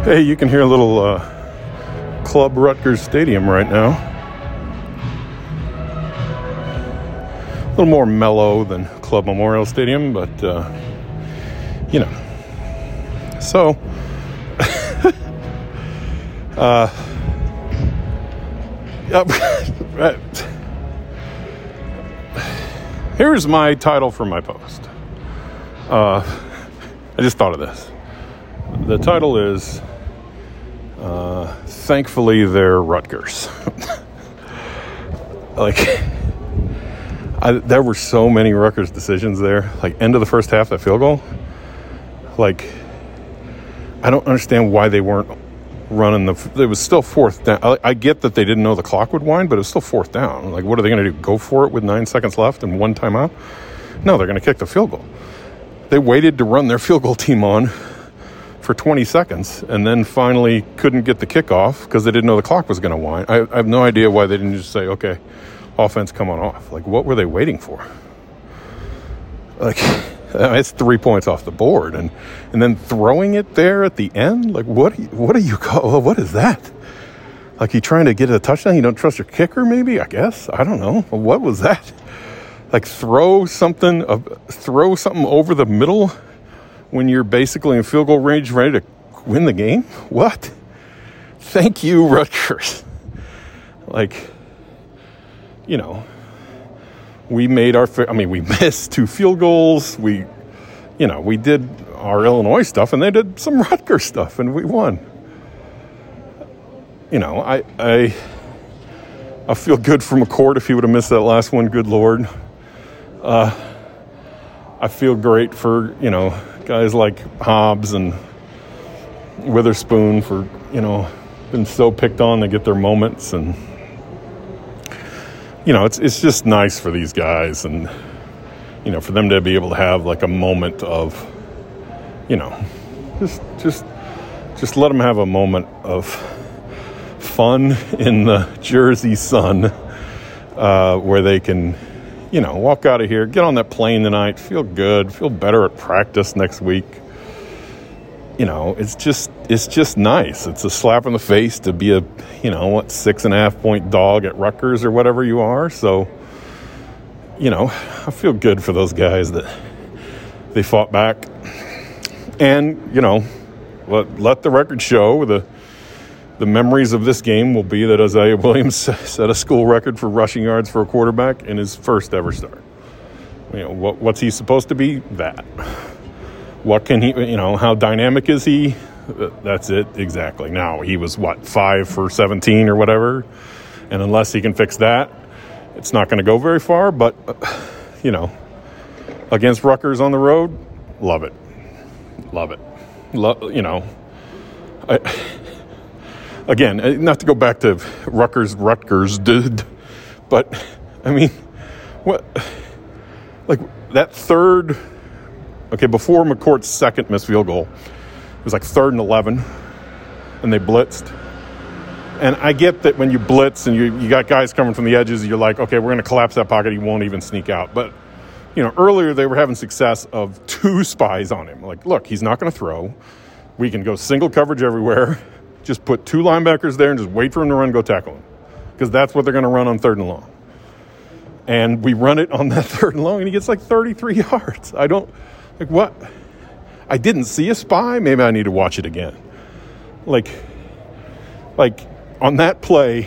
Hey, you can hear a little Club Rutgers Stadium right now. A little more mellow than Club Memorial Stadium, but, you know. So, here's my title for my post. I just thought of this. The title is, Thankfully They're Rutgers. There were so many Rutgers decisions there. Like, end of the first half, that field goal. Like, I don't understand why they weren't running it was still fourth down. I get that they didn't know the clock would wind, but it was still fourth down. Like, what are they going to do? Go for it with 9 seconds left and one timeout? No, they're going to kick the field goal. They waited to run their field goal team on for 20 seconds and then finally couldn't get the kickoff because they didn't know the clock was going to wind. I have no idea why they didn't just say, okay, offense, come on off. Like, what were they waiting for? Like, it's 3 points off the board, and then throwing it there at the end. Like, what is that? Like, you trying to get a touchdown? You don't trust your kicker? Maybe, I guess. I don't know. What was that? Like, throw something over the middle when you're basically in field goal range, ready to win the game. What? Thank you, Rutgers. Like, you know, we missed 2 field goals. We did our Illinois stuff, and they did some Rutgers stuff, and we won. You know, I feel good for McCourt if he would have missed that last one. Good Lord. I feel great for, guys like Hobbs and Witherspoon for, been so picked on. They get their moments, and it's just nice for these guys, and for them to be able to have like a moment of, just let them have a moment of fun in the Jersey sun, where they can, walk out of here, get on that plane tonight, feel good, feel better at practice next week. It's just nice. It's a slap in the face to be a, 6.5 point dog at Rutgers or whatever you are. So, I feel good for those guys that they fought back. And, let the record show the memories of this game will be that Isaiah Williams set a school record for rushing yards for a quarterback in his first ever start. What's he supposed to be? That. What can he, how dynamic is he? That's it, exactly. Now, he was, 5 for 17 or whatever? And unless he can fix that, it's not going to go very far. But, against Rutgers on the road, love it. Love it. Again, not to go back to Rutgers did, but, what, like, that third, before McCourt's second missed field goal, it was like 3rd and 11, and they blitzed. And I get that when you blitz and you got guys coming from the edges, you're like, okay, we're going to collapse that pocket, he won't even sneak out. But, earlier they were having success of 2 spies on him. Like, look, he's not going to throw. We can go single coverage everywhere. Just put 2 linebackers there and just wait for him to run and go tackle him. Because that's what they're going to run on 3rd and long. And we run it on that 3rd and long, and he gets like 33 yards. What? I didn't see a spy. Maybe I need to watch it again. Like on that play,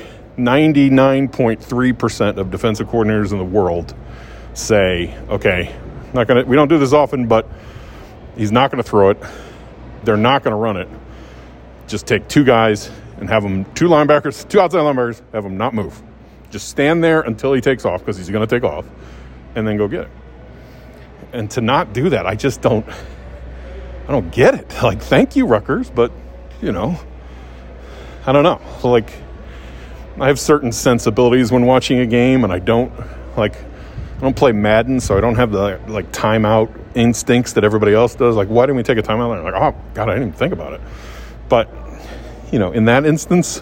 99.3% of defensive coordinators in the world say, okay, we don't do this often, but he's not going to throw it. They're not going to run it. Just take 2 guys and have them, 2 linebackers, 2 outside linebackers, have them not move. Just stand there until he takes off, because he's going to take off, and then go get it. And to not do that, I don't get it. Like, thank you, Rutgers, but, I don't know. So, I have certain sensibilities when watching a game, and I don't play Madden, so I don't have the, timeout instincts that everybody else does. Like, why didn't we take a timeout? And I'm like, oh, God, I didn't even think about it. But, in that instance,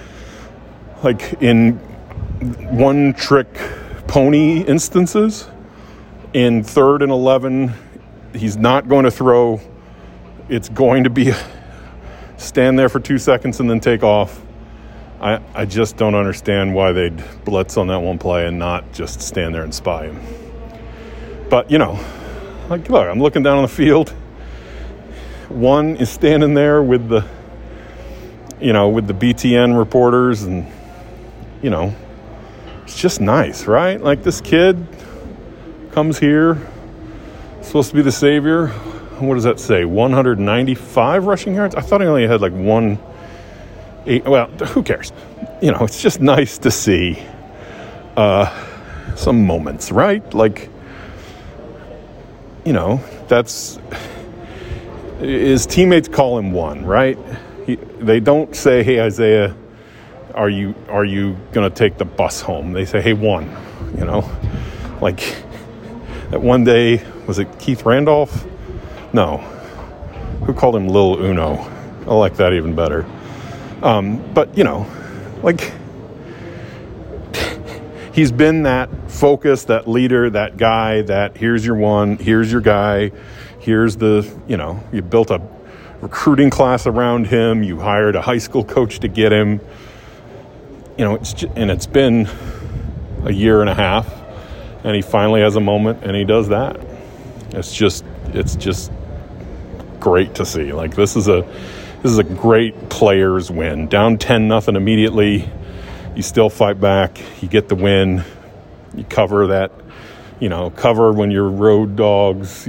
in one-trick pony instances, in 3rd and 11, he's not going to throw. It's going to be stand there for 2 seconds and then take off. I just don't understand why they'd blitz on that one play and not just stand there and spy him. But, look, I'm looking down on the field. One is standing there with the BTN reporters, and, it's just nice, right? Like, this kid comes here, supposed to be the savior. What does that say? 195 rushing yards? I thought he only had like 180. Well, who cares? It's just nice to see some moments, right? Like, that's his teammates call him one, right? They don't say, "Hey, Isaiah, are you going to take the bus home?" They say, "Hey, one." Like that one day, was it Keith Randolph? No. Who called him Lil Uno? I like that even better. But, like, he's been that focus, that leader, that guy, that here's your one, here's your guy, here's the, you built a recruiting class around him, you hired a high school coach to get him. It's been a year and a half, and he finally has a moment, and he does that. It's just great to see. Like, this is a great players win. Down 10-0 immediately, you still fight back. You get the win. You cover that. Cover when you're road dogs.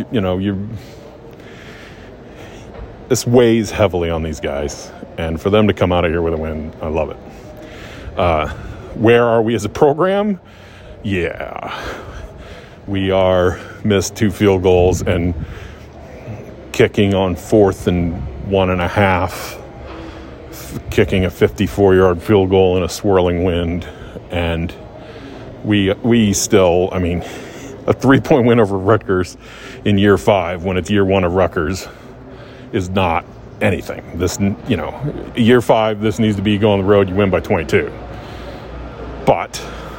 This weighs heavily on these guys, and for them to come out of here with a win, I love it. Where are we as a program? Yeah, we are missed 2 field goals and kicking on 4th and 1.5, kicking a 54-yard field goal in a swirling wind, and we still, a 3-point win over Rutgers in year 5 when it's year 1 of Rutgers is not anything. This, year 5, this needs to be go on the road, you win by 22. But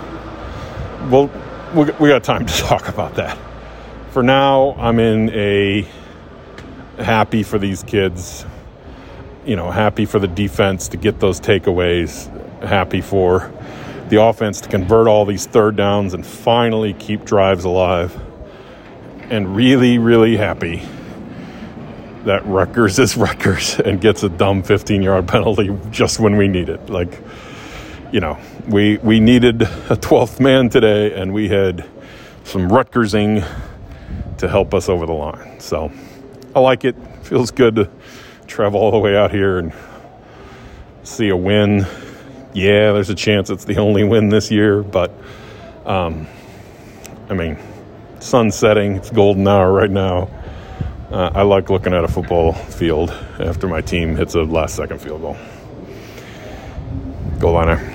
we got time to talk about that. For now, I'm in a happy for these kids, happy for the defense to get those takeaways, happy for the offense to convert all these third downs and finally keep drives alive, and really, really happy that Rutgers is Rutgers and gets a dumb 15-yard penalty just when we need it. Like, we needed a 12th man today, and we had some Rutgersing to help us over the line. So I like it. Feels good to travel all the way out here and see a win. Yeah, there's a chance it's the only win this year, but sun's setting. It's golden hour right now. I like looking at a football field after my team hits a last-second field goal. Go Liner.